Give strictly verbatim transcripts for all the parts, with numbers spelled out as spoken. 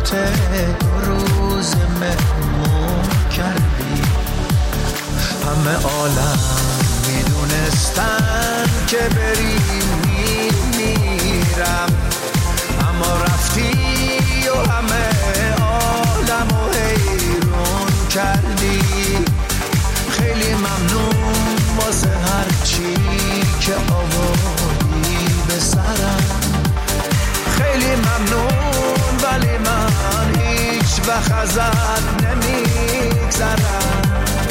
دو روز مهمون کردی. همه عالم میدونستن که بری میمیرم، اما رفتی و همه عالمو حیرون کردی. خیلی ممنون واسه هر چی که آوردی به سرم، خیلی ممنون ولی من هیچ وقت ازت نمیگذرم.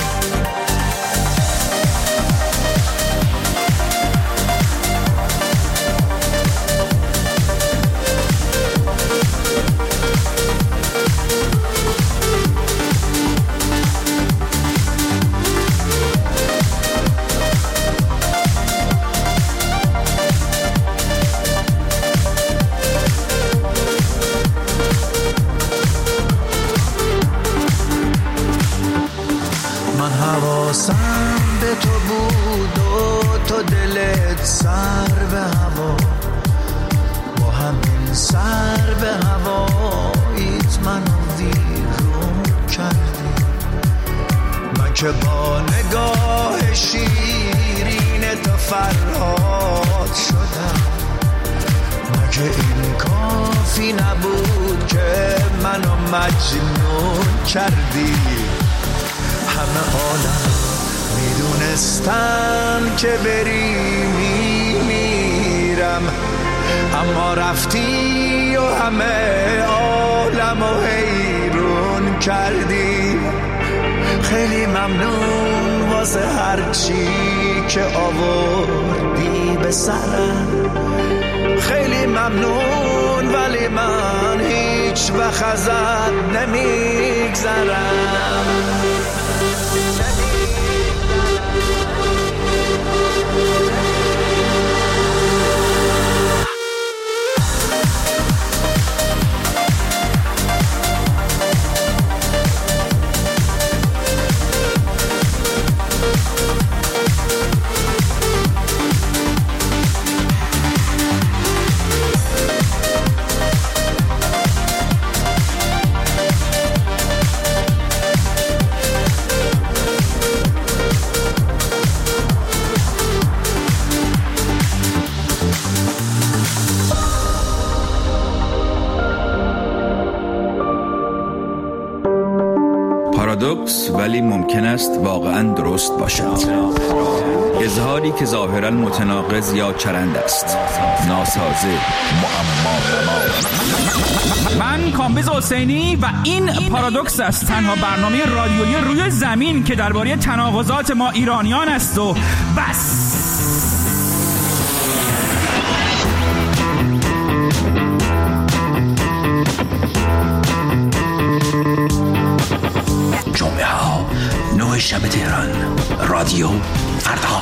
حواسم به تو بود و تو دلت سر به هوا، با همین سر به هواییت منو ویرون کردی. من که با نگاه شیرین تو فرهاد شدم، مگه این کافی نبود که منو مجنون کردی. همه عالم میدونستن که بری میمیرم، اما رفتی و همه عالمو حیرون کردی. خیلی ممنون واسه هر چی که آوردی به سرم، خیلی ممنون ولی من هیچ وقت ازت نمیگذرم. پارادوکس ولی ممکن است واقعا درست باشد. اظهاری که ظاهرا متناقض یا چرند است، ناسازه، معما. من کامبیز حسینی و این پارادوکس است، تنها برنامه رادیویی روی زمین که درباره تناقضات ما ایرانیان است و بس. جمعه ها نه شب تهران، رادیو فردا.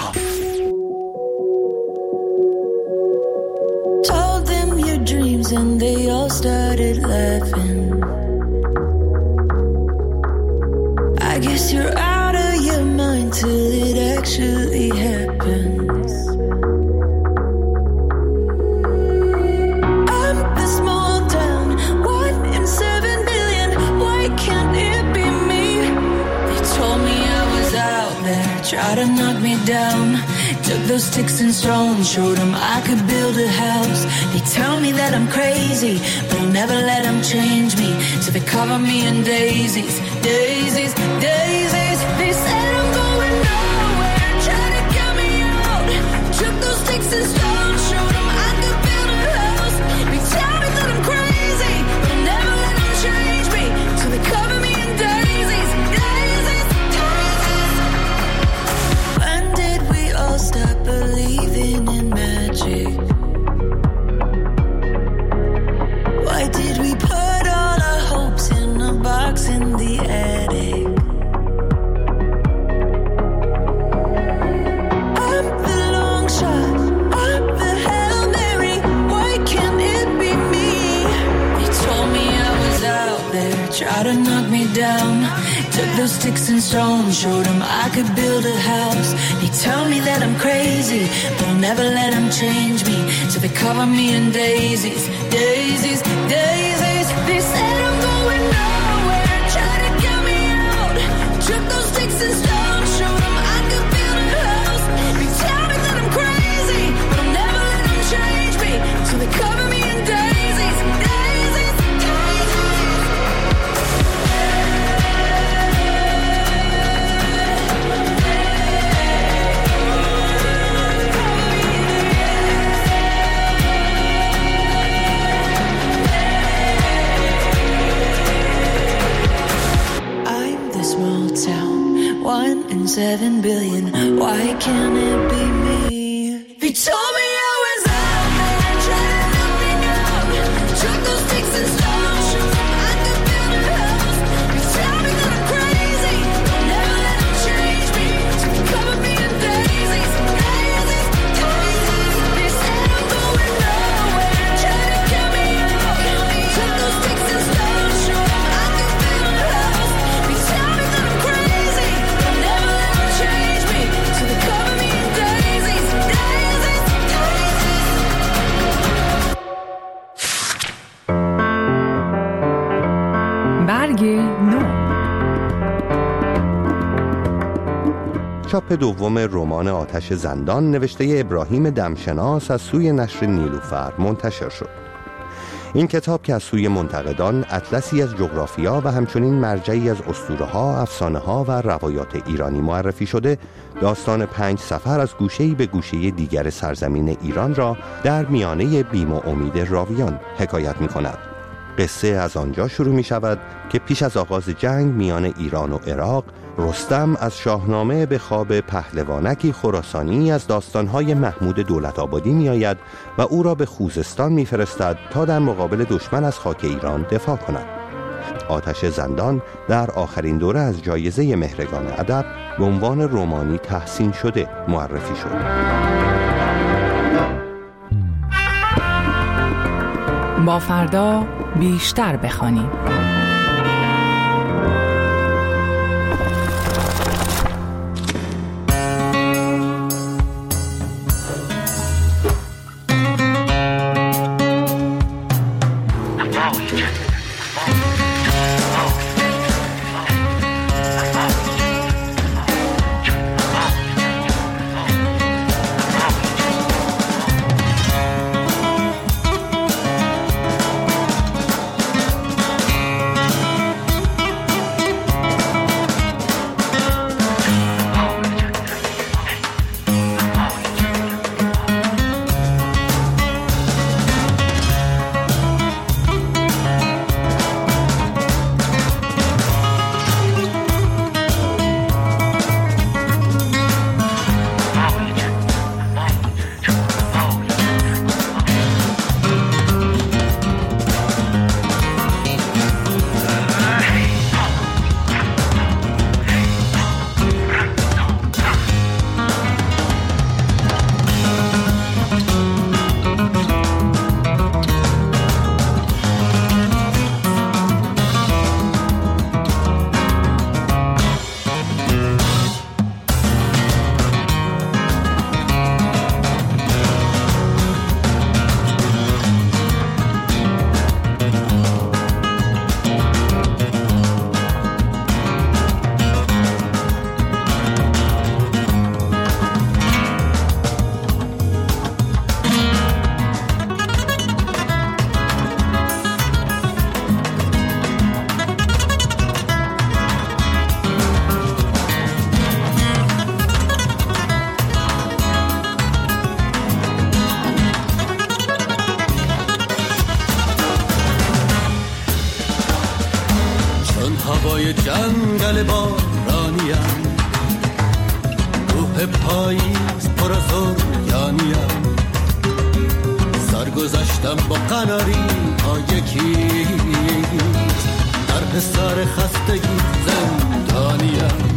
Told them your dreams and they all started laughing. I guess you're out of your mind till it actually happens. I'm the small town, one in seven billion. Why can't it be me? They told me I was out there, tried to knock me down. Took those sticks and stones, showed them I could build a house. They tell me that I'm crazy, but I'll never let them change me. So they cover me in daisies, daisies, daisies. They said I'm going nowhere, try to get me out. Took those sticks and stones, showed them I could build a house. They tell me that I'm crazy, but I'll never let them change me. So they cover me in daisies, daisies, daisies. When did we all stop believing in magic? Why did we put all our hopes in a box in the attic? I'm the long shot, I'm the Hail Mary. Why can't it be me? They told me I was out there, tried to knock me down. Took those sticks and stones, showed them I could build a house. They tell me that I'm crazy, but I'll never let them change me. So they cover me in daisies, daisies, daisies. They say seven billion. Why can't it be me? He told me I was out there trying to knock me down. Took those sticks and stones, I could build a house. You tell me that I'm crazy, never let them change me. So cover me in daisies, daisies, daisies. They said I'm going nowhere, trying to kill me out. Took those sticks and stones, I could build a house. You tell me that I'm crazy, never let them change me. So they cover me in daisies, daisies, daisies. برگ نو. چاپ دوم رمان آتش زندان نوشته ابراهیم دمشناس از سوی نشر نیلوفر منتشر شد. این کتاب که از سوی منتقدان اطلسی از جغرافیا و همچنین مرجعی از اسطوره‌ها، افسانه‌ها و روایات ایرانی معرفی شده، داستان پنج سفر از گوشه‌ای به گوشه دیگر سرزمین ایران را در میانه بیم و امید راویان حکایت می‌کند. قصه از آنجا شروع می شود که پیش از آغاز جنگ میان ایران و عراق، رستم از شاهنامه به خواب پهلوانکی خراسانی از داستانهای محمود دولت‌آبادی می آید و او را به خوزستان می فرستد تا در مقابل دشمن از خاک ایران دفاع کند. آتش زندان در آخرین دوره از جایزه مهرگان ادب به عنوان رمانی تحسین شده معرفی شد. با فردا بیشتر بخوانیم. هوای جنگل بارانیم، روح پاییز پر از اوریانیم، سرگذشتم با قناری ها یکی، در حصار خستگی زندانیم،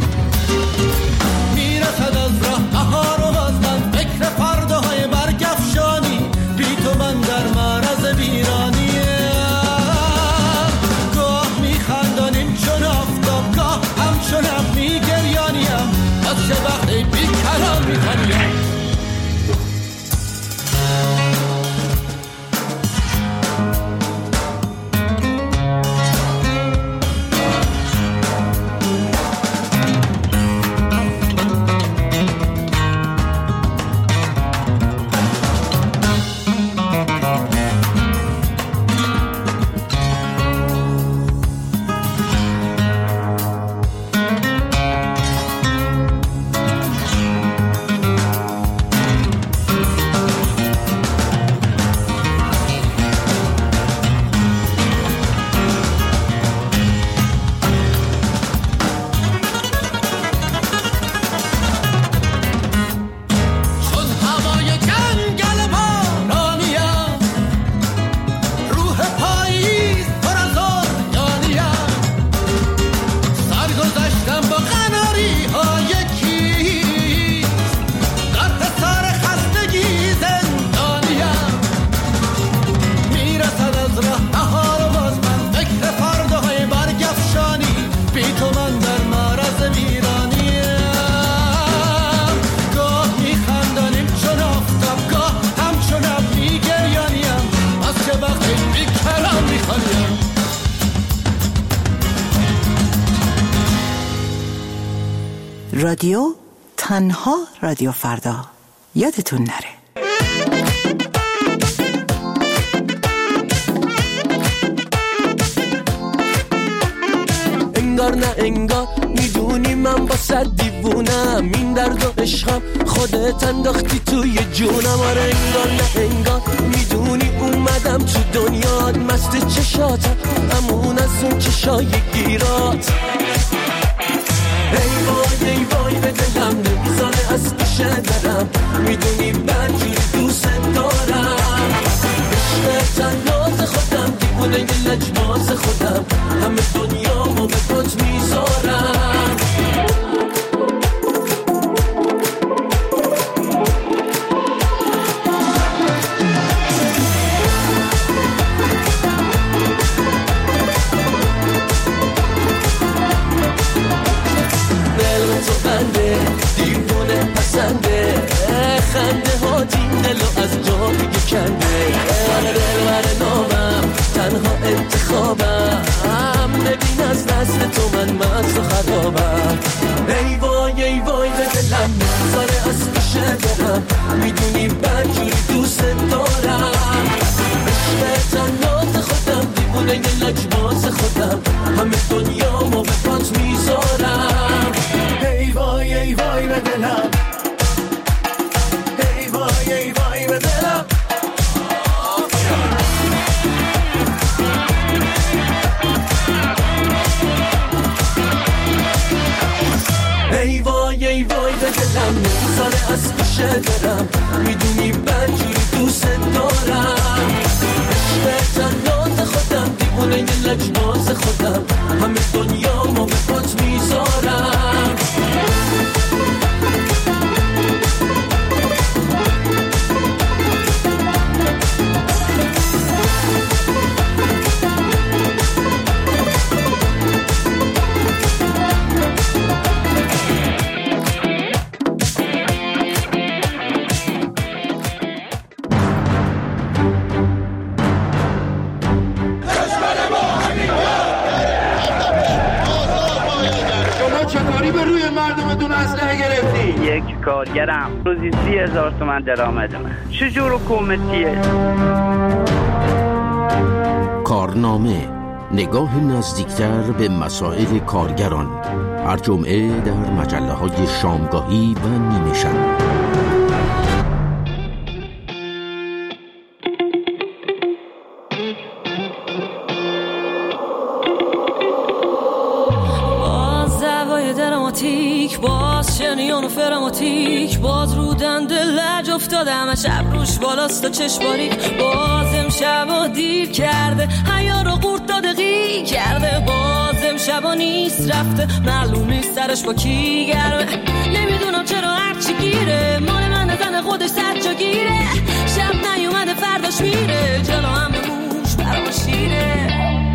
میرسد از راه بهار و باز من فکر فرداهای برگفشانی، بی تو من در معرض ویرانیم، گاه میخندانیم چون آفتاب، گاه همچون ابر میگریانیم، از چه وقتی بی کلام میخوانیم. رادیو تنها رادیو فردا، یادتون نره. انگار نه انگار میدونی من با صد دیوونم، این درد و عشقم خودت انداختی توی جونم. آره انگار نه انگار میدونی اومدم تو دنیات، مست چشاتم همون از اون چشای گیرات. ای وای ای وای به دلم نمیذاره از پیش درم، میدونی بدجوری دوست دارم. عشق تناز خودم دیوونه یه لجباز خودم، همه دنیامو به پات میذارم. خنده ها دین دلو از جا دیگه کنده. آره دلبر نامم تنها انتخابم، ببین از نسل تو من مغز و خرابم. ای وای ای وای به دلم نمیذاره از پیش برم، میدونی بدجوری دوست دارم. عشق تناز خودم دیوونه یه لجباز خودم، همه دنیامو به پات میذارم. ای وای ای وای به دلم، ای وای ای وای به دلم. ای وای ای وای به دلم نمیذاره از پیش برم، میدونی بدجوری دوست دارم. عشق تناز خودم دیوونه یه لجباز خودم، همه دنیامو به پات میذارم. یک کارگرم روزی سی هزار تومن درآمد من، چجور حکومتیه؟ کارنامه، نگاه نزدیکتر به مسائل کارگران، هر جمعه در مجله های شامگاهی و نیمه شب. باز شنیان و فراماتیک، باز رو دنده لج افتاده همه شب روش بالاست و چشماریک. باز امشب و دیر کرده حیا رو قورت داده غی کرده، باز امشب و نیست رفته معلوم نیست سرش با کی گرمه. نمیدونم چرا هرچی گیره مال من زن خودش صد جا گیره، شب نیومده فرداش میره جلو همه موش برام شیره.